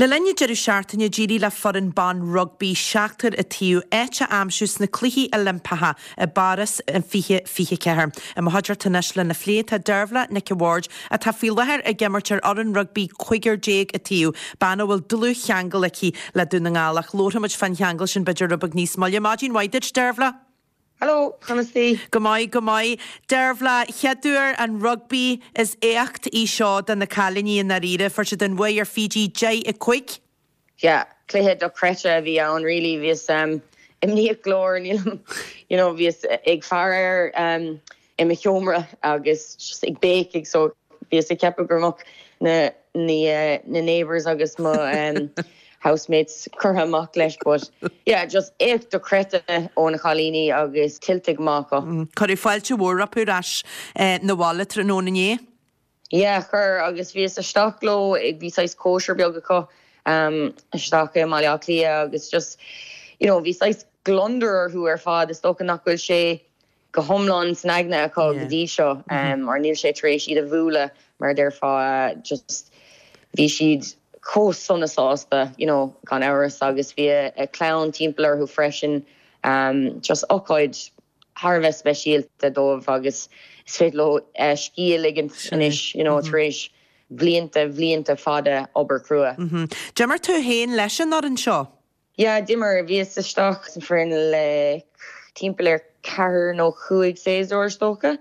Le lenne jeú seaartainine ddírí le foran ban rugby seachtar a tíú éite amsús na cluichí Olympatha a baras an fiche cehar. A mahadrar tanis le na phléad a derbhla na Award a tá fi lethir a gemartir oran rugby chuigar déag a tíú. Banna bhfuil dulú cheangal aici le dúna ngálaach lóthamid fan cheangal sin beidir rubag níos máile. Máidín Waidid derbhla? Hello, Chonasty. Go mai. Derbhla, cheadúir an rugby is éacht í seo den na Cailíní in na ríre for se den way ar Fiji J a quick? Yeah, cléhead do creta bhí an really bhís imníomh glór you know bhís ag farir I me cheomra agus just ag béic ag so bhís ag cepa gurmach na neighbours agus má housemates curtha amach leis, but yeah, just éach do creta ó na Cailíní agus tiltig mácha. Cuir fáilte mhór apú ras na bhála tróna é? Yeah, chur agus bhís a stachló ag bhí sais kosher beag acu stacha maiach lia agus just, you know, bhí sais glunderer who fad is stocha nachfuil sé go homlan snagna acu go dtí seo ar níl sé tar éis siad a bhúla mar derfá just bhí siad cós sonna sásta, you know, gan áras agus bhí a clown timpler who freshen just ócáid Harvest speisialta dómh agus sfidlo scíal ag an finish, you know, tar éis bblianta fada obair crua. Dimmer tú héin leis an ar an seo? Yeah, dimmer bhís isteach san frin le timpelir ceathair nó chuaig séasúir stocha.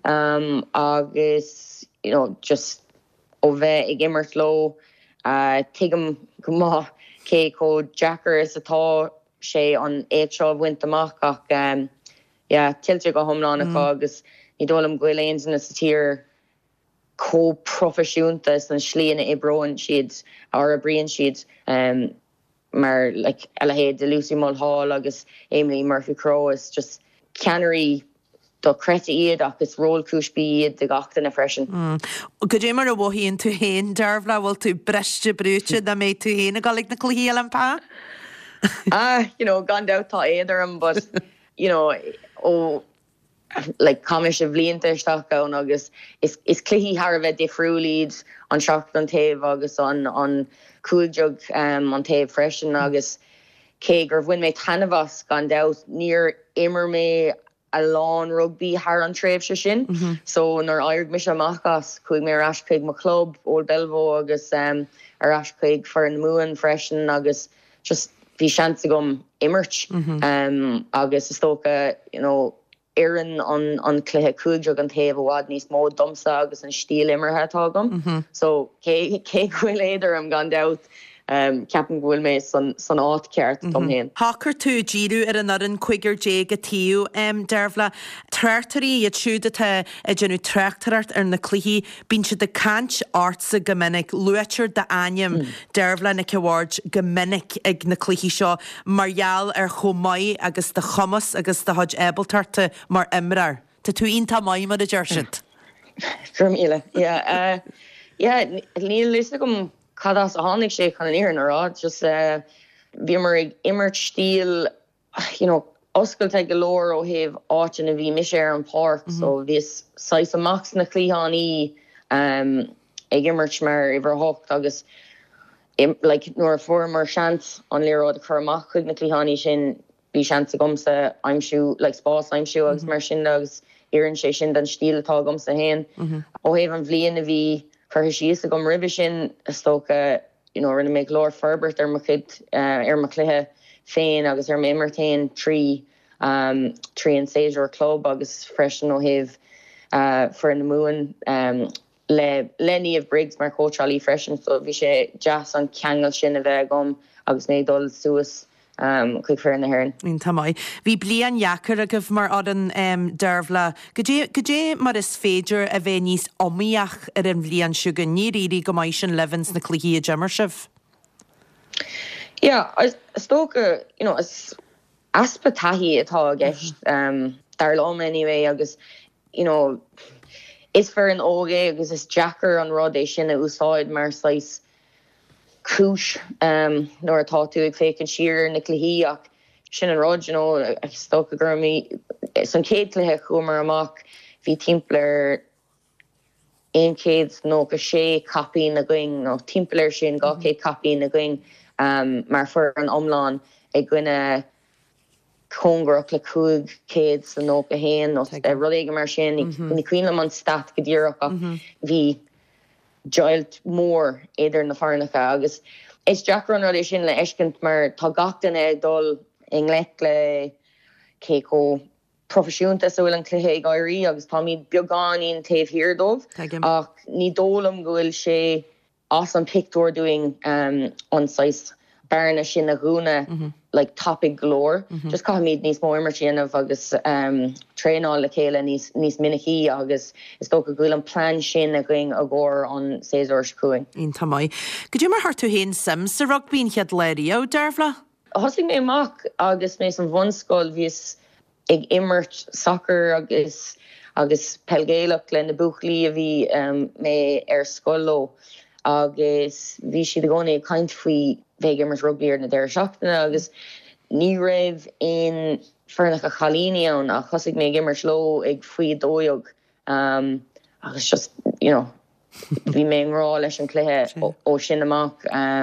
Agus, you know, just ó bheith ag immert lo tuigim go maith cé có Jackar is atá sé an éag seo bhaint amach ach yeah, tiltte go homláin acu agus ní dólam ghuiléon na sa tír co-profisiúnta san slíana I broin siad ar a brion siad mar like Elahéad de Lucy Mulhall agus Emily Murphy Crowe is just ceannarí do creta iad agus ról cúisbí iad de gachta na freisin. Go dé mar a bhhíonn tú héin derbhla bhfuil tú breiste brúte na méid tú héna galig na cluichí Olympatha? You know, gandát tá éidirm, but you know, like comis a bblianta isteach ann agus is cluichí thar bheith difriúlíd an seacht an taobh agus an cúigjog an taobh freisin agus cé gur bhain mé tanmhas gandát níor imar mé a lán rugby thar an tréimh se sin. So nar aird mis amachchas chuig mé ar ascuig mo club Old Belvo agus ar ascuig for an muan freisin agus just bhí seansa gom immert agus is tóca, you know, Éireann an cluiche cúigjog an taobh bhád níos mó domsa agus an stíl immerthe tágam. So cé bhfuil éidir am gandát ceapan bhfuil mé san áit ceart dom héin. Thachar tú díú ar an aran chuigar déag a tíú derbhla treachtarí iad siúdata a genú treachtarart ar na cluichí bín si de cant artsa gomininic luitir de aim derbhla na Award gomininic ag na cluichí seo margheall ar chomáid agus de chumas agus de thuid ébaltarta mar imrar. Tá tú ionta maiid mar a deirsid? Gurmíle, yeah. Níl lúsa gom cadas a hánig sé chun an iarn ará, just bhí mar ag immert stíl, you know, oscailte galóir ó thaobh áitin a bhí mis ar an park, so bhís sais amach na cluicheánaí ag immert mar ibar hocht agus like nuair a fuair mar seans an léróid a chur amach chuig na cluicheánaí sin bhí seans a gomsa aimsiú, like spás aimsiú agus mar sin agus iarn sé sin den stíl atá gomsa héin. Ó thaobh an bhliain a bhí for síos a gom ribbe sin stocha, you know, rinne méid glór ferbert ar macid ar ma cluiche féin agus ar méimmertain trí an séidir club agus freisin ó thaobh for an muan le Lenny of Briggs mar coachalí freisin, so bhí sé jazz an ceangal sin a bheith gom agus méid dul suas chuig fear na hern. Tá mai. Bhí blian Jackar a goh mar an derbhla. Go dé mar is féidir a bheith níos omíach ar an bblian siúga ní ríí go maiid sin levins na cluichí a Jimmer sibh? Yeah, stocha, you know, as aspa tahi atá a gceist dar lom anyway agus, you know, is for an óge agus is Jackar an rud é sin a úsáid mar slice cúis nóir atá tú ag fécinn siar na cluichí ach sin an rud, you know, ag stocha gurmí san céad cluiche chumar amach bhí timpler ein céad nó go sé capí na going nó timpplair sin gá céad capí na going mar for an omláin ag gine congrach le cúig céad san nó go héin nó ruige mar sin ní cuioine man stat go ddíireach bhí Gilt mór éidir na farnacha agus is Jack run éis sin le eiscint mar tá gachtain ag dul in lech le céó profisiúnta so bhfuil an cluthe ag airí agus tá míad beaggáín taobh hirdómh ach ní dólam go bhfuil sé as an picúir doing anáis barna sin na gúna like topic galore just cai míad níos mó immertíanamh agus tréáil le chéile níos minicí agus is go gúil an plan sin a going a gcóir an séúir cuaing. Ín tamáid. Go dtí mar hartú héin sim sa rugbín chead léirí ó Dervla? Thosig mé amach agus mé an bhunscoil bhís ag immert soccer agus pelgéileach le na buchlí a bhí mé ar scolló agus bhí siad gcónaí caint faoi bheith immert rugbíir na deir seachtainna agus ní raibh in fearnach a chalíní ann a chosig mé immert ló ag faoi dóiog agus just, bhí mé an rá leis an cluthe ó sin amach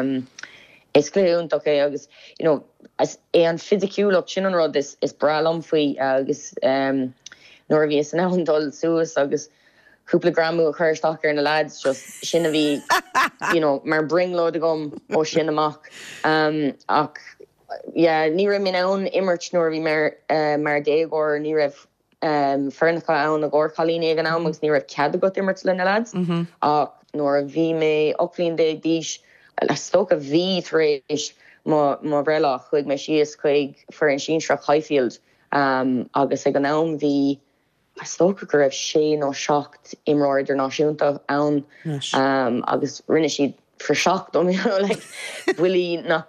is cléúntaach é agus, as é an fidiciúlaach sin an rud is bralam faoi agus nuair bhí san ándul suas agus cúpla gramú a chuirteach ar na lads just sin a bhí mar bringlód a gom ó sin amach ach ní raibh min ann immert nuair bhí mar dégóir ní raibh fearnacha ann a gcóir chalíní ag an am agus ní raibh cead a go immert le na lads ach nuair bhí mé ochlíonn dé díis le sto a bhí rééis má brela chuig me sios chuig for an Sínsreach Highfield agus ag an am bhí sto go raibh sé nó seacht imráir náisiúnta ann agus rinne siad for seacht om bhuií nach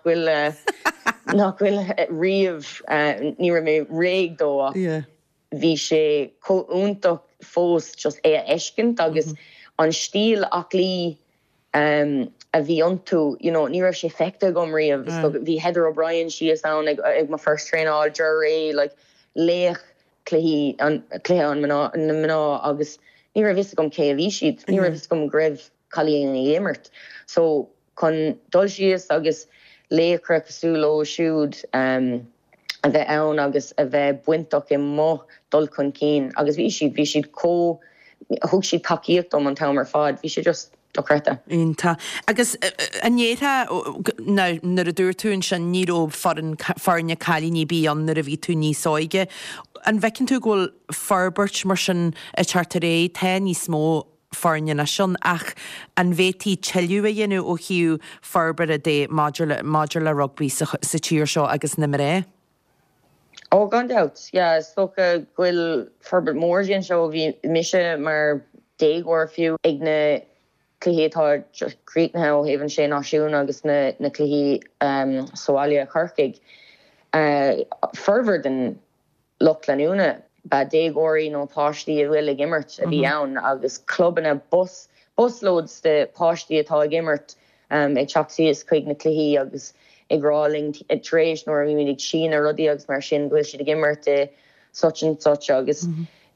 bhfuil riamh ní ra mé réig dó bhí sé cóúntaach fós just é a eiscint agus an stíl ach lí a bhí antú, ní raibh sé fecta gom riamh bhí Heather O'Brien sios ann ag ma first tréáil ré léch cluthe an mná agus ní raibh vis gom cé a bhí siad, ní raibh vis gom greibh chalíonn immert. So chun dul sios agus léchre cosúló siúd a bheith ann agus a bheith buintach i mo dul chun cín agus bhí siad thug siad takeíocht an tamar fad, bhí sé just docreta. Ínta. Agus anétha nar a dúir tún sin níró farne chalíní bí an nar a bhí tú níos áige. An bhecinn tú ghfuil farbert mar sin a chartaré te níos mó farne na sin ach an bhétí teiliú a dhéanú ó hiú farber a dé máidir le rugbí sa tíir seo agus na ré? Ó gan dat, sto a ghfuil farbert mór sin seo bhí mise mar dégóir fiú ag na cluhétá Creeknhe ó hahann sé náisiún agus na cluhí Soália Churcaig. Ferver den loch leúna ba dégóirí nó páistí a bhfuil ag immert a bhí ann agus clubbanna buslóds de páistí atá ag immert ag teachsaíos chuig na cluhí agus ag ráling trééis nóir bhí ag sin a rudí agus mar sin bhfuil siad ag immert such and such agus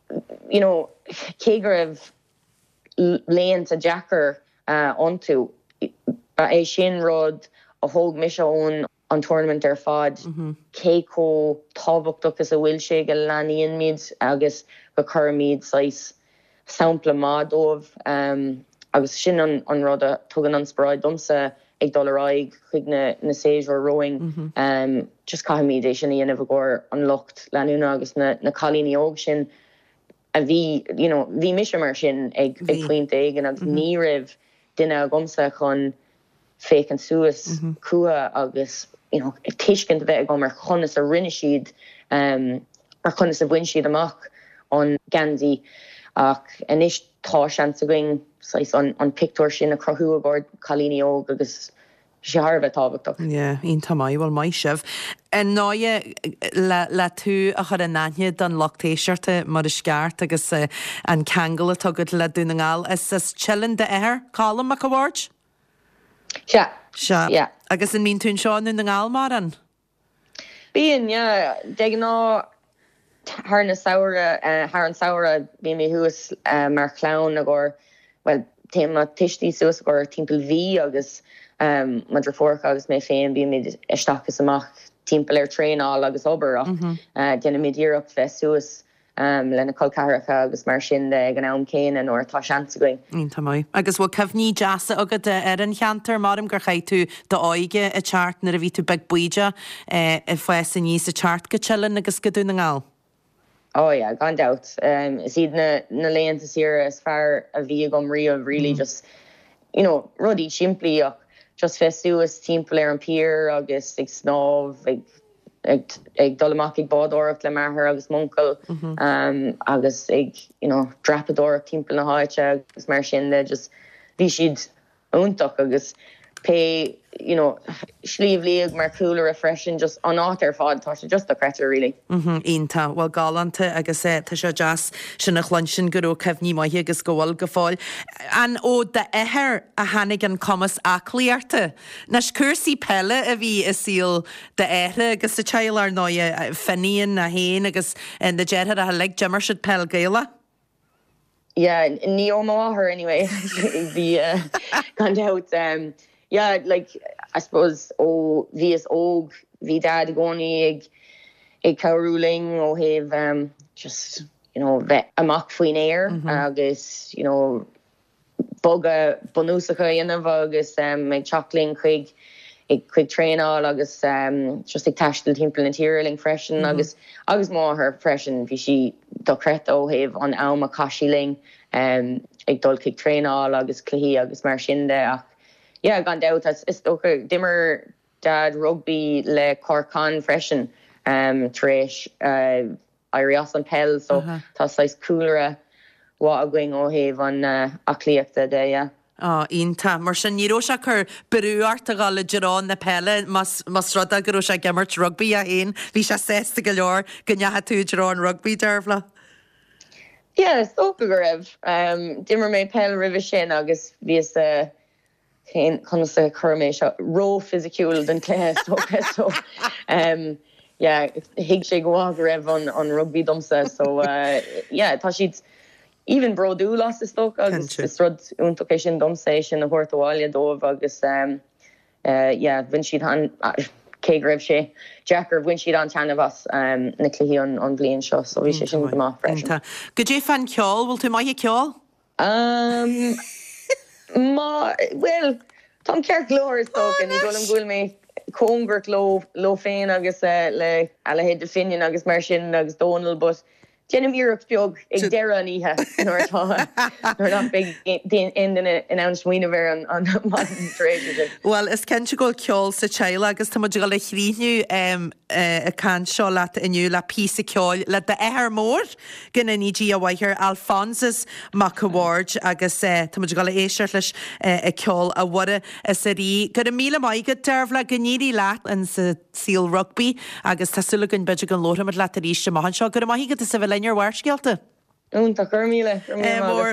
cé go raibh léant a Jackar onto é sin rud a thóg mis ón an tournament ar fad céó tábhachtach a bhfuil sé go leanaíon míid agus go chur míid sais sampla mádómh agus sin an rud a tugan an spráid domsa ag doraig chuig na séisiúr rowing just cai míid é sin dhéanamh gcóir an locht leanúna agus na chalíní óg sin a bhí mis mar sin ag puinte ag agus ní raibh duine a gomsa chun féic an suas cua agus tiiscint bheith go mar chunas a rinne siad mar chunas a bhain siad amach an Gandhi ach inis tá sean a going an picúir sin a crothú a gcóir chalíní óg agus Searbheith tábhachtach. Ín tamáid bhfuil mai sibh. An náide le tú a chur a náine don lochtéisiirte mar is sceart agus an ceangal a tugad le dúna ngáil is chillan de éair cálam a bhhaird? Se. Agus an mín tún seáin na ngáil mar an? Bíon, de ná thar an saoire bhí mé thuas mar clán a gcóir well téma tití suas go timppel V agus madra fórcha agus mé féin bí mid istachas amach timppel treinál agus ober dénne midíach fe suas lena colcaracha agus mar sin de gan am céin an or tá seansa going. Ínta mai. Agus bhfuil cehní deasa agad ar an cheantar marm gur chaid tú do áige a chart na a bhí tú beg buide I foies a níos a chart go chillan agus go dún ngáil. Oh yeah, gone doubt. Siad na leanta sira as far a bhí gom riamh really just, you know, rudí siimplí ach just fesuas timppel an peer agus ag snáb ag dolamach ag bádóracht le marthair agus muncal agus ag, you know, drapadóracht timppel na háite agus mar sin de just bhí siad úntach agus pe, you know, slíomhlíag mar cooler refreshing just an átar fád tá sé just a creatar really. Ínta, well galanta agus tá seo jazz sin nach chlansin go cehní maithe agus gohfuil go fáil. An ó de éair a hanig an commas acliarta. Nas cursaí pelle a bhí is síl de éire agus sa teil ar náide fanníon na héin agus de déir a le jimmer siid pell gaile. Yeah, ní ómáthir anyway. Bhí gone out yeah, like I suppose bhí is óg bhí dad gcónaí ag cabhrúling ó heh just, you know, bheith amach faoin éir agus, you know, boga bonúsacha dhéanamh agus ag teachlainn chuig tréinál agus just ag taistil timppel na tíreling freisin agus máthair freisin bhí si do creat ó heh an am a caiisiling ag dul chuig tréinál agus cluichí agus mar sin de ach yeah, gone out is okay. Dimmer dad rugby le Corcan freshen tresh Irias an pell so tá sais coolera wa a going ó heh an acliachta de yeah. Ínta, mar sin níró se chur berúart a gáil le Gerán na pelle mas rud a gurú se gemmart rugby a héin hí se 6 go leor gonneathe tú Gerán rugby dervla. Yeah, so go raibh dimmer mé pell rih sin agus bhí chun sa chuméis ró physiciúil den cléis so yeah, hiig sé goá raibh an rugby domsa so yeah, tá siad even broadú las is sto agus is rud úntaéis sin domsa sin na Portuália dómh agus yeah, vin siad cé raibh sé Jackar vin siad an tanhas na cluichí an blion seo so bhí sé sin go freisin. Go dé fan ceol, bhfuil tú maithe ceol? Well, Tom ceart glóir is tógan, ní dul an bhfuil mé cóngbert lo féin agus le héad de finian agus mar sin agus Donald, but Jennym Europe beag ag deire an ihe nuair nach big in an smuoine bhar an tréide. Well, is cen go ceol sa teile agus tá muidir go le chríniu a can seo le inniu le písa ceáil le de éair mór gin nídí a bhaithir Alphonsus McAward agus tá muidir go le éisiir leis a ceol a bhara a sa rí go a míle maigad dervla gníí leat an sa síl rugby agus tásúla gon beidir an lóra mar le a ríiste mahan seo go a maigad a sa bhfuil lein ar bhharsgealta. Tá chur míle.